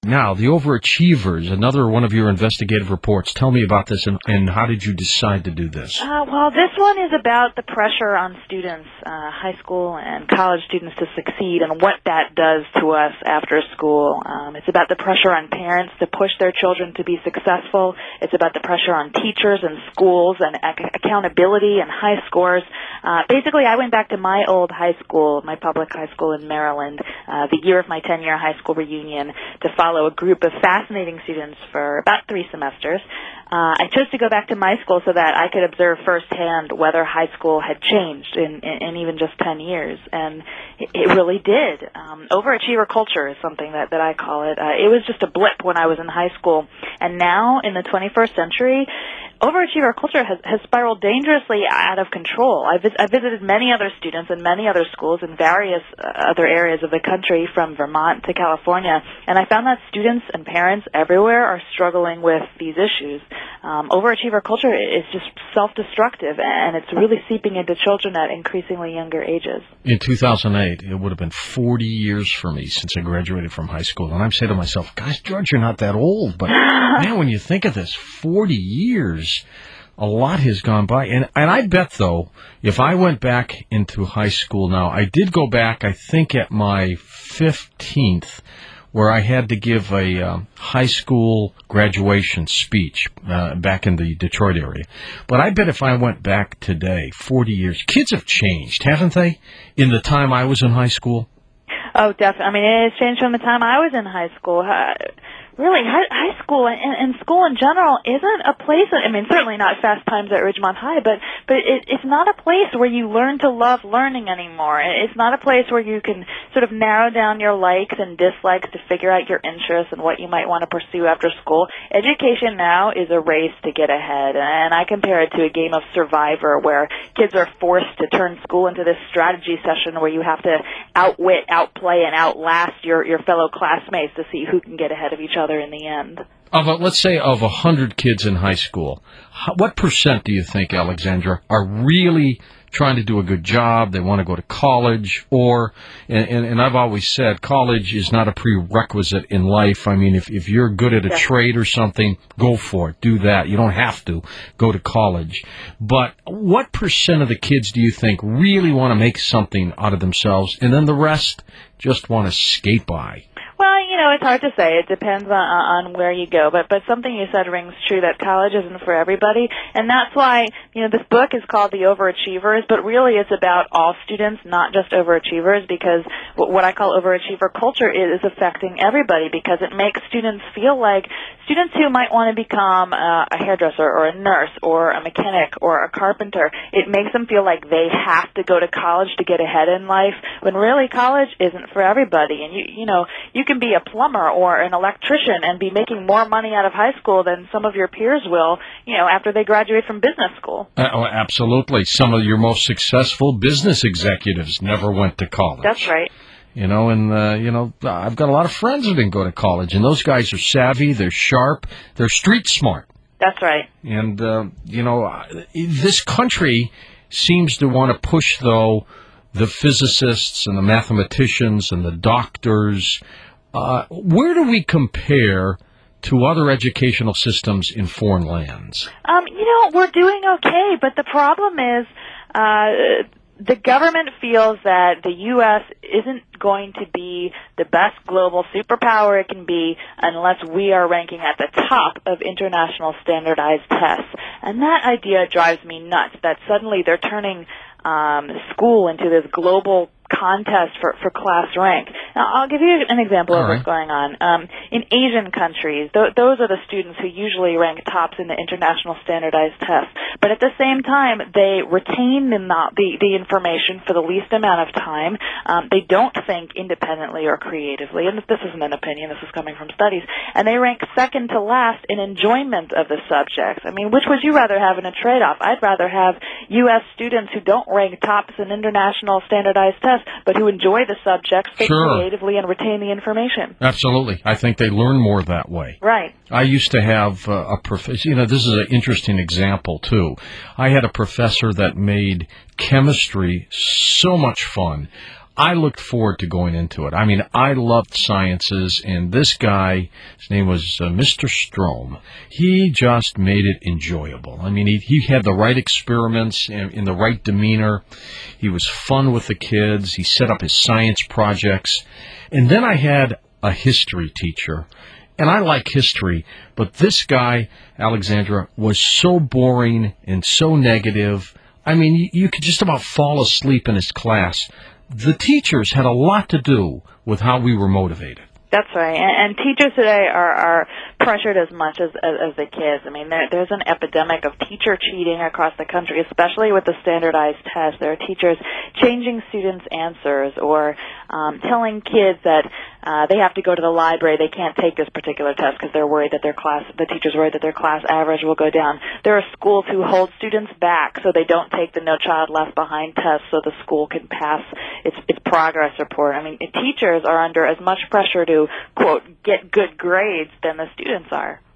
Now, the overachievers, another one of your investigative reports. Tell me about this, and how did you decide to do this? Well, this one is about the pressure on students, high school and college students, to succeed and what that does to us after school. It's about the pressure on parents to push their children to be successful. It's about the pressure on teachers and schools and accountability and high scores. Basically, I went back to my old high school, my public high school in Maryland, the year of my 10-year high school reunion, to follow a group of fascinating students for about 3 semesters. I chose to go back to my school so that I could observe firsthand whether high school had changed in even just 10 years, and it really did. Overachiever culture is something that I call it. It was just a blip when I was in high school, and now in the 21st century, overachiever culture has spiraled dangerously out of control. I visited many other students in many other schools in various other areas of the country, from Vermont to California, and I found that students and parents everywhere are struggling with these issues. Overachiever culture is just self-destructive, and it's really seeping into children at increasingly younger ages. In 2008, it would have been 40 years for me since I graduated from high school, and I'm saying to myself, gosh, George, you're not that old, but man, when you think of this, 40 years, a lot has gone by. And I bet, though, if I went back into high school now, I did go back, I think, at my 15th, where I had to give a high school graduation speech back in the Detroit area. But I bet if I went back today, 40 years, kids have changed, haven't they, in the time I was in high school? Oh, definitely. I mean, it has changed from the time I was in high school. Really, high school and school in general isn't a place, I mean, certainly not Fast Times at Ridgemont High, but it's not a place where you learn to love learning anymore. It's not a place where you can sort of narrow down your likes and dislikes to figure out your interests and what you might want to pursue after school. Education now is a race to get ahead, and I compare it to a game of Survivor, where kids are forced to turn school into this strategy session where you have to outwit, outplay, and outlast your fellow classmates to see who can get ahead of each other in the end. Let's say of 100 kids in high school, what percent do you think, Alexandra, are really trying to do a good job? They want to go to college, and I've always said college is not a prerequisite in life. I mean, if you're good at a trade or something, go for it. Do that. You don't have to go to college. But what percent of the kids do you think really want to make something out of themselves, and then the rest just want to skate by? Well, it's hard to say. It depends on where you go. But something you said rings true, that college isn't for everybody. And that's why, this book is called The Overachievers, but really it's about all students, not just overachievers, because what I call overachiever culture is affecting everybody, because it makes students feel like students who might want to become a hairdresser or a nurse or a mechanic or a carpenter, it makes them feel like they have to go to college to get ahead in life, when really college isn't for everybody. And you can be a plumber or an electrician and be making more money out of high school than some of your peers will, after they graduate from business school. Absolutely. Some of your most successful business executives never went to college. That's right. I've got a lot of friends who didn't go to college, and those guys are savvy, they're sharp, they're street smart. That's right. And, this country seems to want to push, though, the physicists and the mathematicians and the doctors. Where do we compare to other educational systems in foreign lands? We're doing okay, but the problem is the government feels that the U.S. isn't going to be the best global superpower it can be unless we are ranking at the top of international standardized tests. And that idea drives me nuts, that suddenly they're turning school into this global contest for class rank. Now, I'll give you an example of what's going on. In Asian countries, those are the students who usually rank tops in the international standardized tests. But at the same time, they retain the information for the least amount of time. They don't think independently or creatively. And this isn't an opinion. This is coming from studies. And they rank second to last in enjoyment of the subjects. I mean, which would you rather have in a trade-off? I'd rather have U.S. students who don't rank tops in international standardized tests, but who enjoy the subjects, think creatively, and retain the information. Absolutely. I think they learn more that way. Right. I used to have a professor, this is an interesting example, too. I had a professor that made chemistry so much fun. I looked forward to going into it. I mean, I loved sciences, and this guy, his name was Mr. Strom, he just made it enjoyable. I mean, he had the right experiments and the right demeanor. He was fun with the kids. He set up his science projects. And then I had a history teacher, and I like history, but this guy, Alexandra, was so boring and so negative. I mean, you could just about fall asleep in his class. The teachers had a lot to do with how we were motivated. That's right, and teachers today are pressured as much as the kids. I mean, there's an epidemic of teacher cheating across the country, especially with the standardized tests. There are teachers changing students' answers or telling kids that they have to go to the library. They can't take this particular test because they're worried that the teacher's worried that their class average will go down. There are schools who hold students back so they don't take the No Child Left Behind test so the school can pass its progress report. I mean, teachers are under as much pressure to, quote, get good grades than the students are.